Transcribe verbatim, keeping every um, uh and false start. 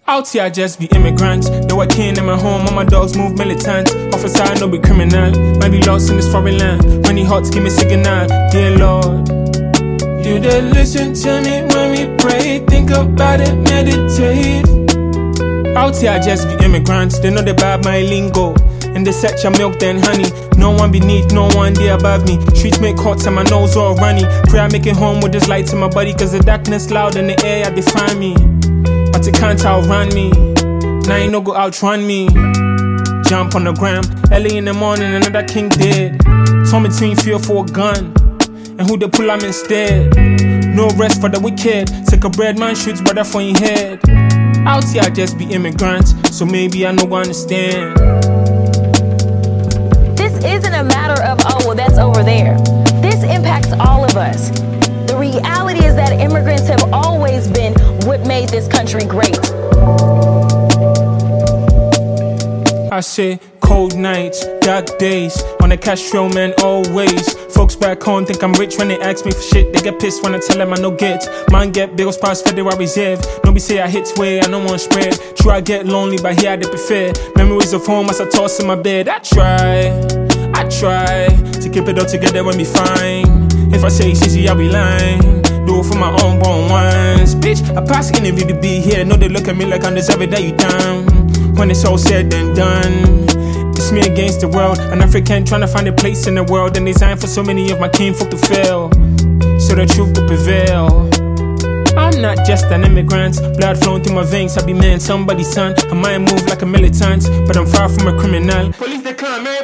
Out here I just be immigrants. Though I can't in my home, all my dogs move militant. Officer, I no be criminal. Might be lost in this foreign land. When he hot, give me signal. Dear Lord, do they listen to me when we pray? Think about it, meditate. Out here I just be immigrants. They know they bad my lingo. And they set your milk then honey. No one beneath, no one there above me. Streets make hot and my nose all runny. Pray I make it home with this light in my body. Cause the darkness loud and the air I define me. But it can't outrun me. Now you no go outrun me. Jump on the gram. Early in the morning another king dead. Torn between fear for a gun and who they pull am instead. No rest for the wicked. Take a bread man shoots brother for your head. Out here I just be immigrants. So maybe I no go understand. This isn't a matter of, oh, well, that's over there. This impacts all of us. The reality is that immigrants have always been what made this country great. I say cold nights, dark days, on the cash trail, man, always. Folks back home think I'm rich when they ask me for shit. They get pissed when I tell them I no get. Man get bills past Federal Reserve. No be say I hit way, I no want spread. True I get lonely, but here I dey prefer. Memories of home as I toss in my bed. I try, I try to keep it all together when we fine. If I say it's easy, I'll be lying. Do it for my own born ones. Bitch, I pass interview to be here. Know they look at me like I'm deserving that you down. When it's all said and done, it's me against the world. An African trying to find a place in the world. And designed for so many of my kinfolk to fail, so the truth will prevail. I'm not just an immigrant. Blood flowing through my veins. I be man, somebody's son. I might move like a militant, but I'm far from a criminal. Police they come, man.